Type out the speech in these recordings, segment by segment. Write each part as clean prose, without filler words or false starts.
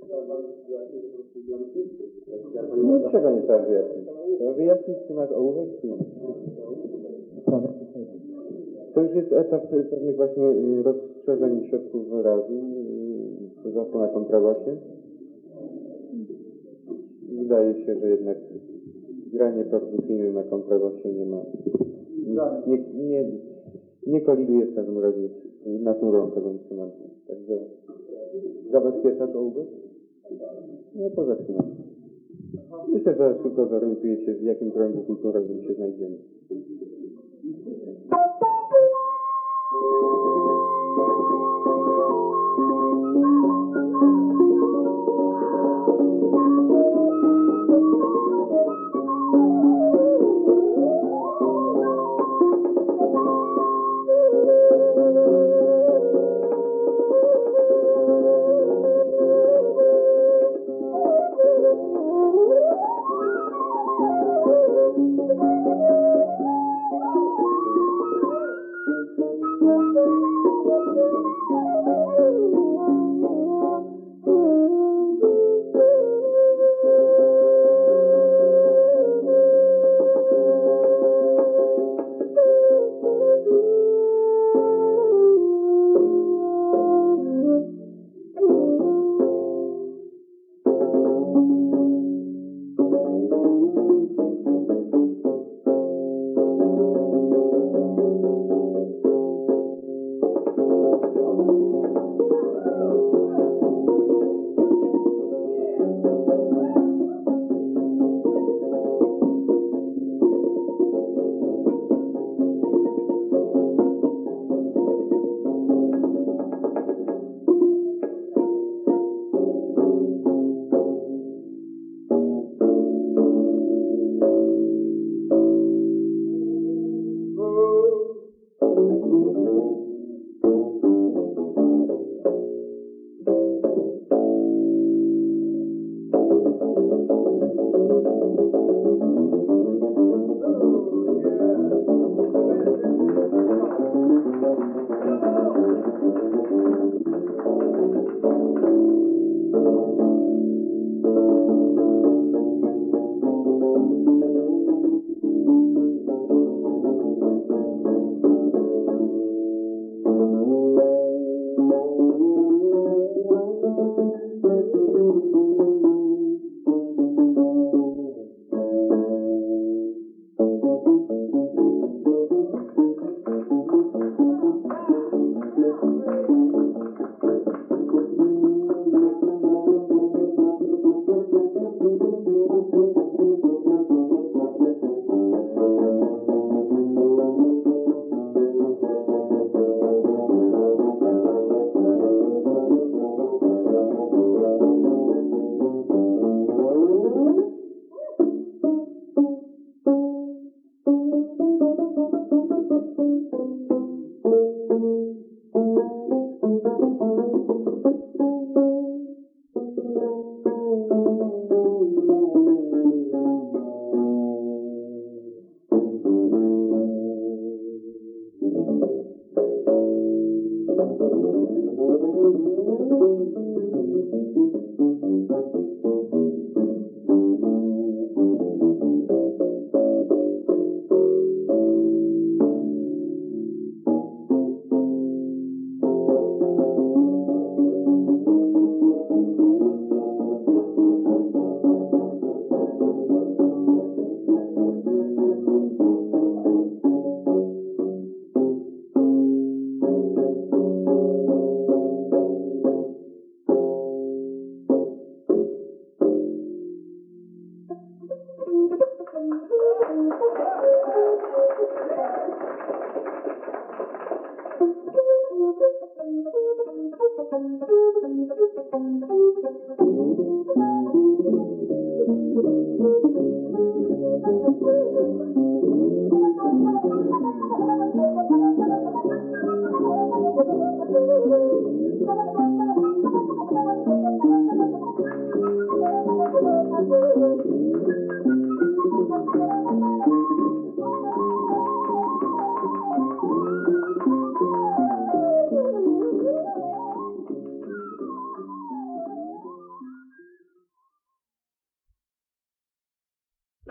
Niczego nie trzeba wyjaśnić. Trzeba wyjaśnić, czy masz ołówek, czy nie. To już jest etap pewnych właśnie rozszerzeń środków wyrazu, zwłaszcza na kontrabasie. Wydaje się, że jednak granie perkusyjne na kontrabasie nie ma, nie koliduje w każdym razie z naturą tego instrumentu. Także zabezpieczasz ołówek? No to zaczynamy. Myślę, że szybko zorientujecie, w jakim kręgu kulturowym się znajdziemy.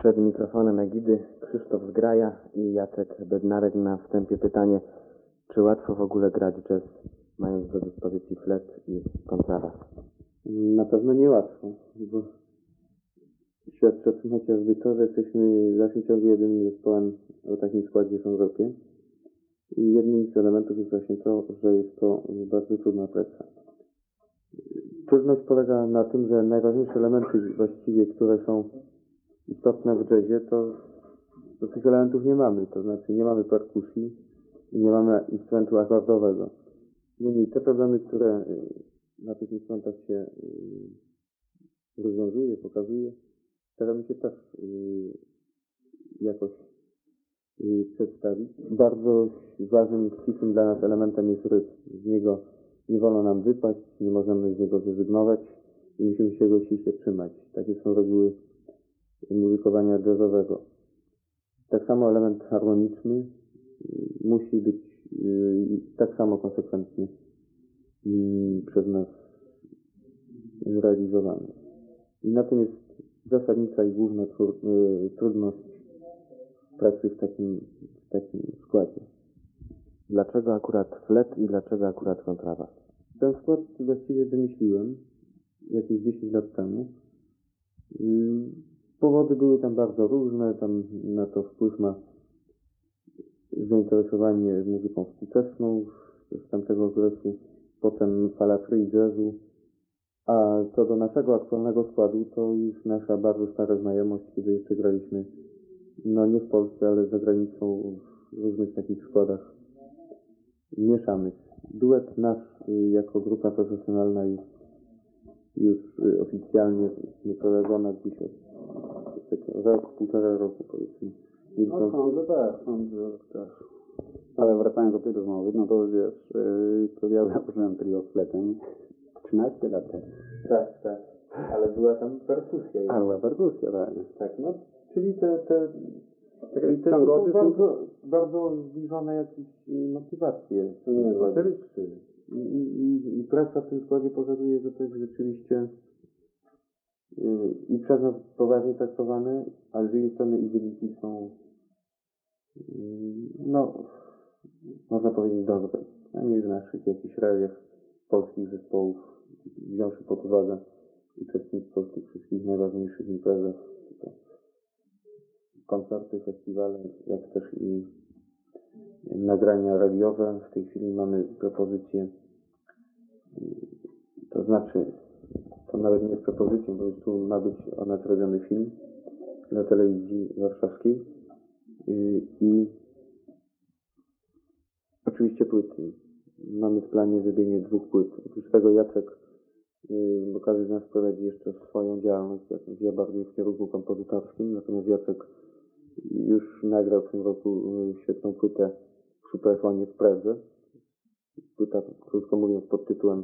Przed mikrofonem Egidy Krzysztof Zgraja i Jacek Bednarek. Na wstępie pytanie, czy łatwo w ogóle grać jazz, mając do dyspozycji flet i kontrabas? Na pewno niełatwo, bo świadczy o tym chociażby to, że jesteśmy w dalszym ciągu jedynym zespołem o takim składzie w Europie. I jednym z elementów jest właśnie to, że jest to bardzo trudna praca. Trudność polega na tym, że najważniejsze elementy właściwie, które są istotne w jazzie, to tych elementów nie mamy. To znaczy nie mamy perkusji i nie mamy instrumentu akordowego. Niemniej te problemy, które na tych instrumentach się rozwiązuje, pokazuje, staramy się też jakoś przedstawić. Bardzo ważnym, ścisłym dla nas elementem jest rytm. Z niego nie wolno nam wypaść, nie możemy z niego zrezygnować i musimy się go ściśle trzymać. Takie są reguły muzykowania jazzowego. Tak samo element harmoniczny musi być tak samo konsekwentnie przez nas realizowany. I na tym jest zasadnicza i główna trudność pracy w takim składzie. Dlaczego akurat flet i dlaczego akurat kontrabas? Ten skład właściwie wymyśliłem jakieś 10 lat temu. Powody były tam bardzo różne, tam na to wpływ ma zainteresowanie muzyką współczesną z tamtego okresu, potem fala free jazzu, a co do naszego aktualnego składu, to już nasza bardzo stara znajomość, kiedy jeszcze graliśmy, no nie w Polsce, ale za granicą w różnych takich składach mieszanych. Duet nasz jako grupa profesjonalna jest już oficjalnie prowadzona gdzieś od rok, półtora roku powiedzmy. No sądzę też. Ale wracając do tej rozmowy, no to wiesz, to ja założyłem trio z fletem 13 lat temu. Tak. Ale była tam perkusja. A była perkusja, tak. Tak, no, czyli te są bardzo zbliżone jakieś motywacje. I praca w tym składzie powoduje, że to jest rzeczywiście i przez nas poważnie traktowane, ale z drugiej strony i wyniki są no, można powiedzieć dobre. Przynajmniej w naszych jakichś realiach polskich zespołów, wziąwszy pod uwagę uczestnictwo w tych wszystkich najważniejszych imprezach, koncerty, festiwale, jak też i nagrania radiowe. W tej chwili mamy propozycję, to znaczy, to nawet nie jest propozycją, bo już tu ma być o nas robiony film dla telewizji warszawskiej i oczywiście płyty. Mamy w planie zrobienie 2 płyt. Oprócz tego Jacek, bo każdy z nas prowadzi jeszcze swoją działalność, ja bardziej w kierunku kompozytorskim, natomiast Jacek już nagrał w tym roku świetną płytę w Superfonie w Pradze. Płyta, krótko mówiąc, pod tytułem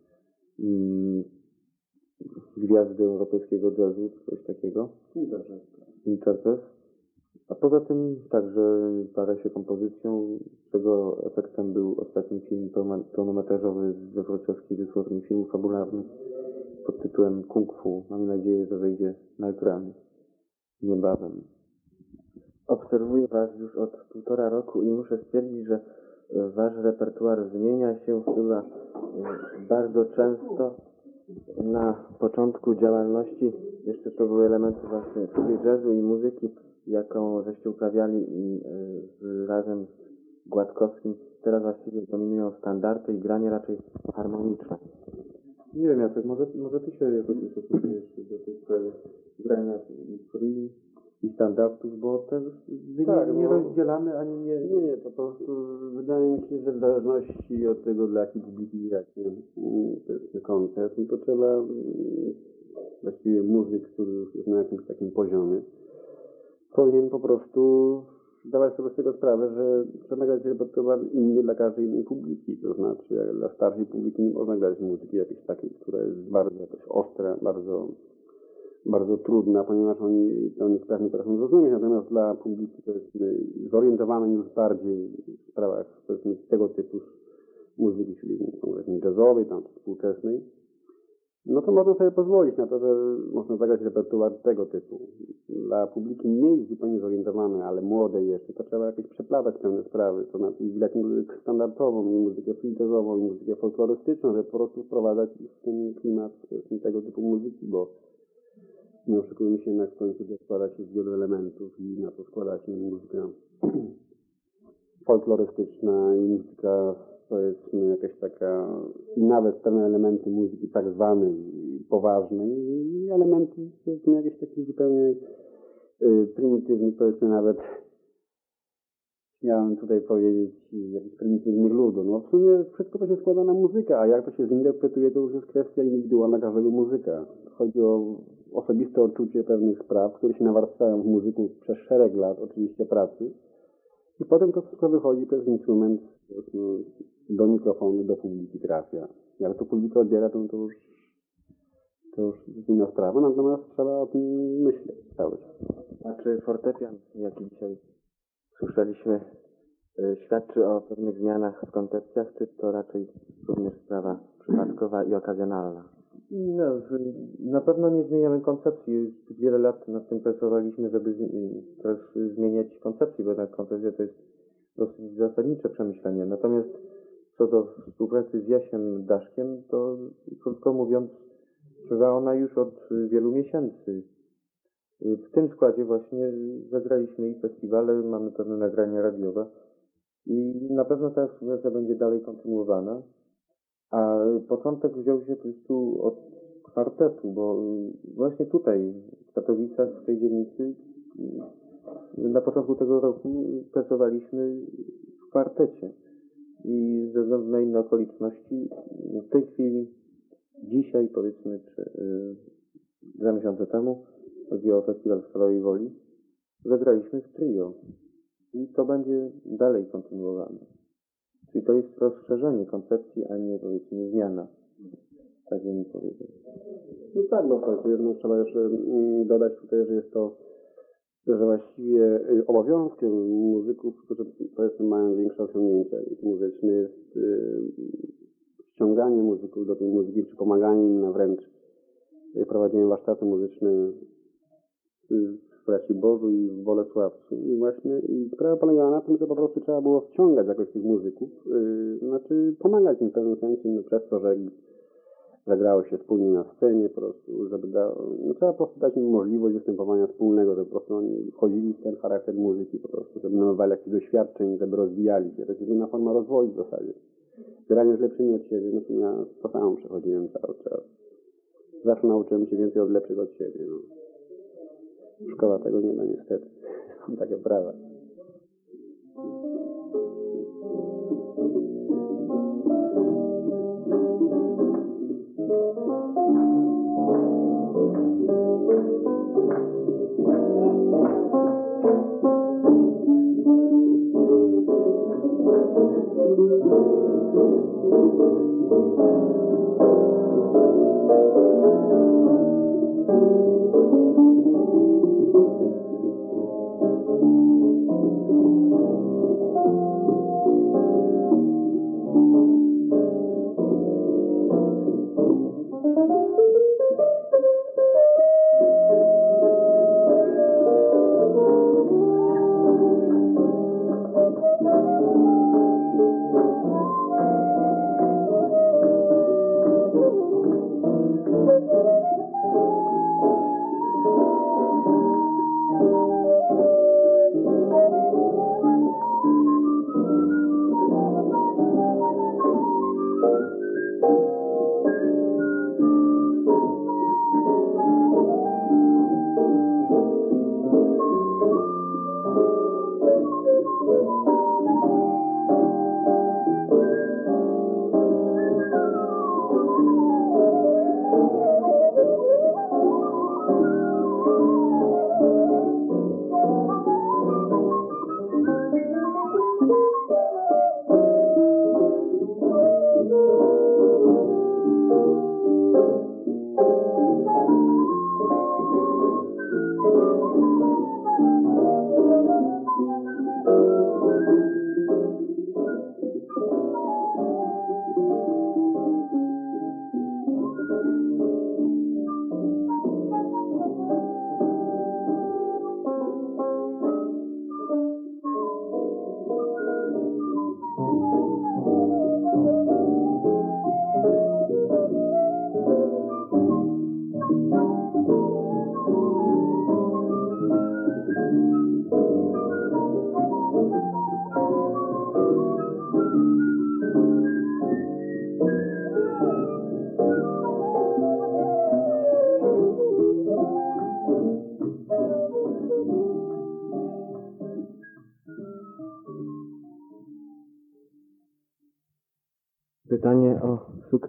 Gwiazdy europejskiego jazzu, coś takiego. Interjazz. A poza tym także parę się kompozycją, czego efektem był ostatni film pełnometrażowy ze wrocławskiej wytwórni filmów fabularnych pod tytułem Kung Fu. Mamy nadzieję, że wejdzie na ekrany niebawem. Obserwuję Was już od 1,5 roku i muszę stwierdzić, że Wasz repertuar zmienia się chyba bardzo często. Na początku działalności jeszcze to były elementy właśnie free jazzu i muzyki, jaką żeście uprawiali razem z Gładkowskim. Teraz właściwie dominują standardy i granie raczej harmoniczne. Nie wiem, Jacek, może Ty się jakoś ustosunkujesz do tej sprawy grania free i standardów, bo te nie rozdzielamy ani nie... Nie, to po prostu wydaje mi się, że w zależności od tego, dla jakiej publiki gracie koncert, no to trzeba właściwie muzyk, który już jest na jakimś takim poziomie, powinien po prostu zdawać sobie z tego sprawę, że trzeba grać repertuar inny dla każdej innej publiki. To znaczy, jak dla starszej publiki nie można grać muzyki jakiejś takiej, która jest bardzo jakoś ostra, bardzo trudna, ponieważ oni tak nie potrafią zrozumieć, natomiast dla publiki to jest zorientowane już bardziej w sprawach powiedzmy tego typu muzyki, czyli konkretnie jazzowej, tam współczesnej, no to można sobie pozwolić na to, że można zagrać repertuar tego typu. dla publiki mniej zupełnie zorientowanej, ale młodej jeszcze, to trzeba jakieś przeplatać pewne sprawy, to znaczy widać muzykę standardową, i muzykę free-jazzową, i muzykę folklorystyczną, żeby po prostu wprowadzać ich w ten klimat tego typu muzyki, bo nie oszukujmy się, jednak w końcu to składa się z wielu elementów i na to składa się muzyka folklorystyczna i muzyka, powiedzmy, jakaś taka, i nawet pewne elementy muzyki tak zwanej poważnej i elementy jakieś takich zupełnie prymitywnych, powiedzmy nawet, miałem tutaj powiedzieć, jakichś prymitywnych ludów. No w sumie wszystko to się składa na muzykę, a jak to się zinterpretuje, to już jest kwestia indywidualna każdego muzyka. Chodzi o osobiste odczucie pewnych spraw, które się nawarstwiają w muzyku przez szereg lat, oczywiście pracy. I potem to wszystko wychodzi przez instrument do mikrofonu, do publiki trafia. Jak to publika odbiera, to już jest inna sprawa, natomiast trzeba o tym myśleć cały czas. A czy fortepian, jaki dzisiaj słyszeliśmy, świadczy o pewnych zmianach w koncepcjach, czy to raczej również sprawa przypadkowa i okazjonalna? No, na pewno nie zmieniamy koncepcji. Wiele lat nad tym pracowaliśmy, żeby też zmieniać koncepcję, bo jednak koncepcja to jest dosyć zasadnicze przemyślenie. Natomiast co do współpracy z Jasiem Daszkiem, to krótko mówiąc, trwa ona już od wielu miesięcy. W tym składzie właśnie zagraliśmy i festiwale, mamy pewne nagrania radiowe i na pewno ta współpraca będzie dalej kontynuowana. A początek wziął się po prostu od kwartetu, bo właśnie tutaj, w Katowicach, w tej dzielnicy, na początku tego roku pracowaliśmy w kwartecie. I ze względu na inne okoliczności, w tej chwili, dzisiaj powiedzmy, czy 2 miesiące temu, chodzi o festiwal w Stalowej Woli, zagraliśmy w trio. I to będzie dalej kontynuowane. Czyli to jest rozszerzenie koncepcji, a nie, powiedzmy, zmiana. Tak bym powiedział. No tak, bo no, trzeba jeszcze dodać tutaj, że jest to, że właściwie obowiązkiem muzyków, którzy, powiedzmy, mają większe osiągnięcia muzyczne, jest ściąganie muzyków do tej muzyki, czy pomaganie im na wręcz prowadzenie warsztatu muzyczne w Braci Bożu i w Bolesławcu. I właśnie sprawa polegała na tym, że po prostu trzeba było wciągać jakoś tych muzyków, znaczy pomagać im w pewnym sensie, no, przez to, że grało się wspólnie na scenie, po prostu, żeby trzeba po prostu dać im możliwość występowania wspólnego, żeby po prostu oni wchodzili w ten charakter muzyki, po prostu, żeby nabywali jakichś doświadczeń, żeby rozwijali się. To jest inna forma rozwoju w zasadzie. Granie z lepszymi od siebie, no to ja to samo przechodziłem cały czas. Zawsze nauczyłem się więcej od lepszych od siebie. No. Szkoła tego nie da niestety. Są takie prawa.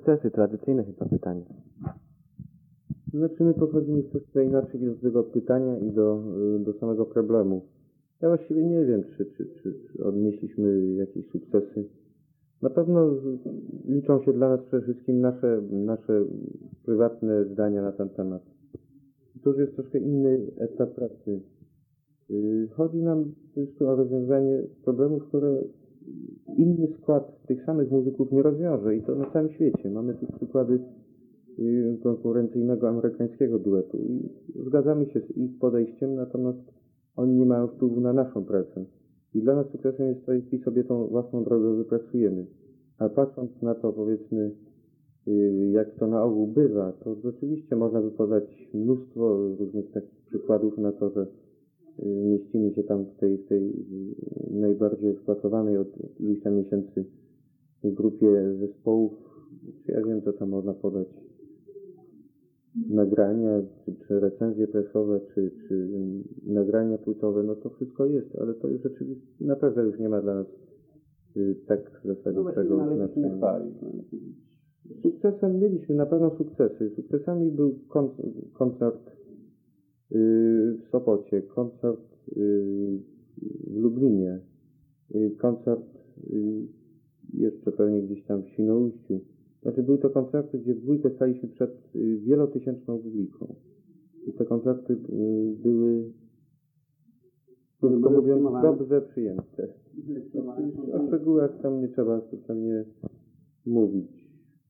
sukcesy, tradycyjne chyba pytanie. Znaczy my podchodzimy troszkę inaczej do tego pytania i do samego problemu. Ja właściwie nie wiem, czy odnieśliśmy jakieś sukcesy. Na pewno liczą się dla nas przede wszystkim nasze prywatne zdania na ten temat. To już jest troszkę inny etap pracy. Chodzi nam tylko o rozwiązanie problemów, które inny skład tych samych muzyków nie rozwiąże i to na całym świecie. Mamy tu przykłady konkurencyjnego amerykańskiego duetu i zgadzamy się z ich podejściem, natomiast oni nie mają wpływu na naszą pracę. I dla nas sukcesem jest to, jeśli sobie tą własną drogę wypracujemy. A patrząc na to, powiedzmy, jak to na ogół bywa, to rzeczywiście można by podać mnóstwo różnych takich przykładów na to, że mieścimy się tam w tej najbardziej eksploatowanej od iluś tam miesięcy grupie zespołów. Ja wiem, co tam można podać. Nagrania, czy recenzje prasowe, czy nagrania płytowe, no to wszystko jest, ale to już rzeczywiście naprawdę już nie ma dla nas tak zasadniczego znaczenia. Sukcesem mieliśmy na pewno sukcesy. Sukcesami był koncert w Sopocie, koncert w Lublinie, koncert jeszcze pewnie gdzieś tam w Świnoujściu. Znaczy były to koncerty, gdzie w dwójkę staliśmy przed wielotysięczną publiką. I te koncerty były, krótko mówiąc, dobrze przyjęte. O szczegółach tam nie trzeba specjalnie mówić.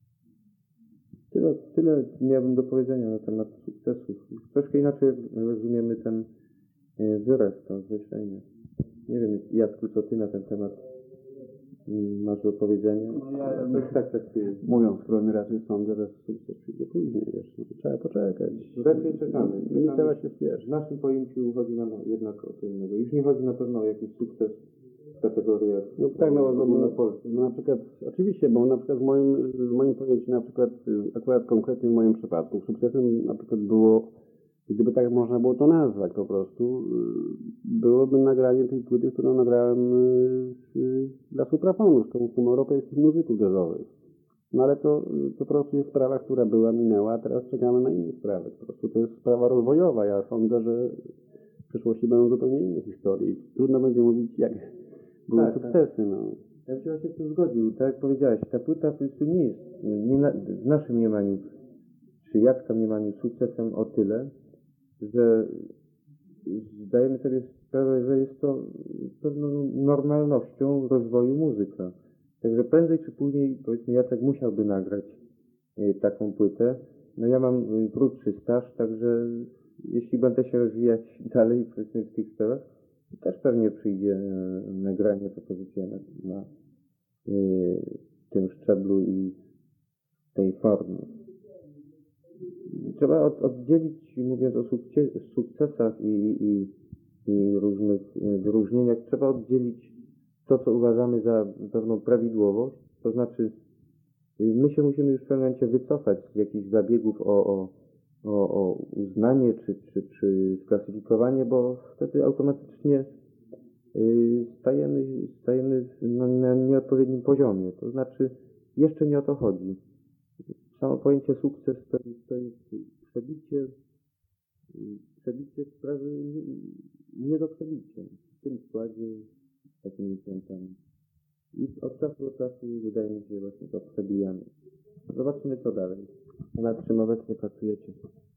Tyle miałbym do powiedzenia na temat sukcesów. Troszkę inaczej rozumiemy ten wyraz, to określenie. Nie wiem, Jacku, co ty na ten temat masz do powiedzenia? No ja tak traktuję. mówiąc skromnie, raczej sądzę, że sukces przyjdzie później jeszcze. Trzeba poczekać. Raczej czekamy. Nie trzeba się spieszyć. W naszym pojęciu chodzi nam jednak o co innego. Już nie chodzi na pewno o jakiś sukces w kategoriach No tak, no na przykład, oczywiście, bo na przykład w moim pojęciu, na przykład, akurat konkretnie w moim przypadku, sukcesem na przykład było, gdyby tak można było to nazwać po prostu, byłoby nagranie tej płyty, którą nagrałem dla suprafonu, z tą europejskich muzyków jazzowych. No ale to po prostu jest sprawa, która była, minęła, a teraz czekamy na inne sprawy. Po prostu to jest sprawa rozwojowa. Ja sądzę, że w przyszłości będą zupełnie inne historie. Trudno będzie mówić, jak były sukcesy. No. Ja bym się właśnie z tym zgodził. Tak jak powiedziałeś, ta płyta po prostu nie jest w naszym mniemaniu, czy Jacka mniemaniu, sukcesem o tyle, że zdajemy sobie sprawę, że jest to pewną normalnością rozwoju muzyka. Także prędzej czy później, powiedzmy, Jacek musiałby nagrać taką płytę. No ja mam krótszy staż, także jeśli będę się rozwijać dalej, powiedzmy, w tych sprawach, to też pewnie przyjdzie nagranie, propozycja na tym szczeblu i tej formie. Trzeba oddzielić, mówiąc o sukcesach i różnych wyróżnieniach, trzeba oddzielić to, co uważamy za pewną prawidłowość, to znaczy my się musimy już w pewnym momencie wycofać z jakichś zabiegów o uznanie czy sklasyfikowanie, bo wtedy automatycznie stajemy na nieodpowiednim poziomie. To znaczy jeszcze nie o to chodzi. Samo pojęcie sukces to jest przebicie sprawy nie do przebicia w tym składzie, z takimi klientami. I od czasu do czasu wydaje mi się, że właśnie to przebijamy. Zobaczymy co dalej. A nad czym obecnie pracujecie?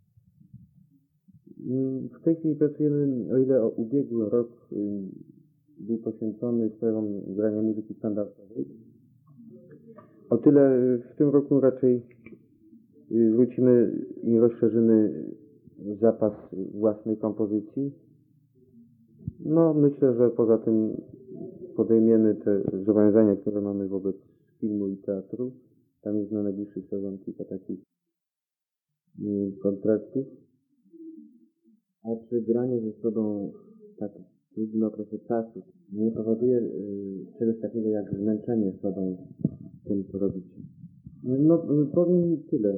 W tej chwili pracujemy, o ile ubiegły rok był poświęcony sprawom grania muzyki standardowej, o tyle w tym roku raczej wrócimy i rozszerzymy zapas własnej kompozycji. No myślę, że poza tym podejmiemy te zobowiązania, które mamy wobec filmu i teatru. Tam jest na najbliższy sezon kilka takich kontraktów. A czy granie ze sobą w tak długim okresie czasu nie powoduje czegoś takiego jak zmęczenie sobą w tym, co robicie? No powiem tyle.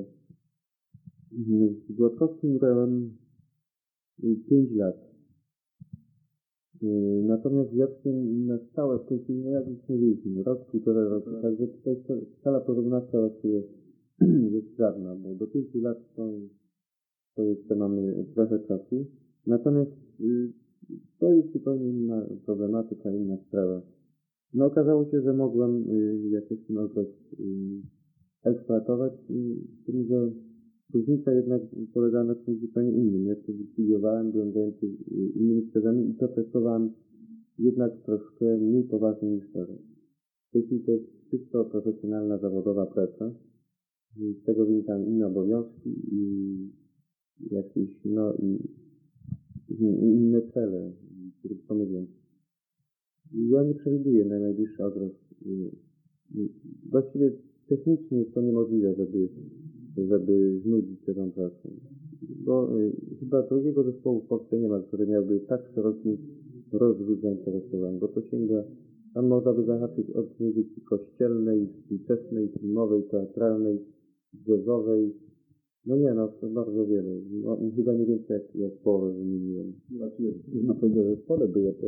Z Gładkowskim grałem 5 lat. Natomiast z Jackiem na stałe w tej chwili, no jak już mówiliśmy, rok, półtora roku, także tutaj skala porównawcza właściwie jest sprawna, bo do 5 lat to jeszcze mamy trochę czasu. Natomiast to jest zupełnie inna problematyka, inna sprawa. No okazało się, że mogłem jakoś ten okres eksploatować z tym, że różnica jednak polegała na czymś zupełnie innym. Ja wtedy studiowałem, byłem zajęty innymi sprawami i to traktowałem jednak troszkę mniej poważnie niż teraz. W tej chwili to jest czysto profesjonalna, zawodowa praca. Z tego wynikają inne obowiązki i jakieś, i inne cele, krótko mówiąc. Ja nie przewiduję na najbliższy okres. Właściwie technicznie jest to niemożliwe, żeby znudzić się tą pracą. Bo chyba drugiego zespołu w Polsce nie ma, który miałby tak szeroki rozwój zainteresowań, bo to sięga, tam można by zahaczyć od muzyki kościelnej, współczesnej, filmowej, teatralnej, jazzowej. To bardzo wiele. Chyba nie więcej jak połowę wymieniłem. Znaczy, na tego zespole było to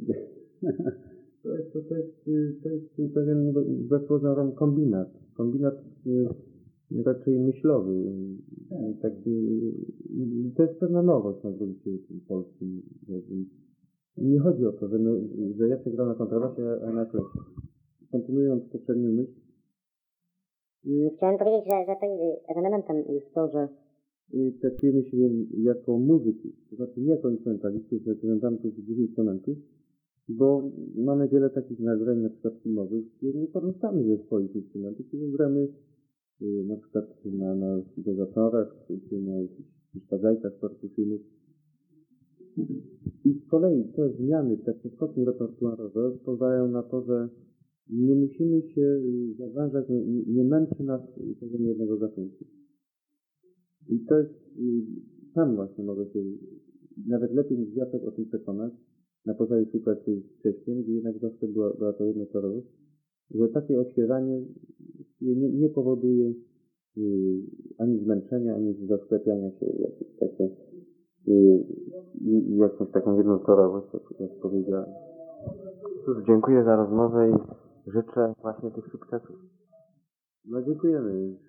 To jest pewien wbrew pozorom kombinat. Kombinat raczej myślowy. Taki, to jest pewna nowość na gruncie polskim. Nie chodzi o to, że Jacek grał na kontrabasie, a na klecie. Kontynuując poprzednią myśl, Chciałem powiedzieć, że to elementem jest to, że traktujemy się jako muzyki, to znaczy nie jako instrumentalistów, reprezentantów dużych instrumentów, bo mamy wiele takich nagrań, na przykład filmowych, gdzie nie korzystamy ze swoich instrumentów, kiedy gramy na przykład na syntezatorach, czy na jakichś przeszkadzajkach perkusyjnych. I z kolei te zmiany, te przeskoki repertuarowe pozwalają na to, że nie musimy się zawężać, nie męczy nas tego jednego gatunku. I to jest, sam właśnie mogę się nawet lepiej niż Jacek o tym przekonać, na podstawie współpracy z Krzyśkiem, gdzie jednak zawsze była to jednotorowość, że takie odświeżanie nie powoduje ani zmęczenia, ani zasklepiania się jakąś taką jednotorowość, jak powiedziałem. Cóż, dziękuję za rozmowę i życzę właśnie tych sukcesów. Dziękujemy.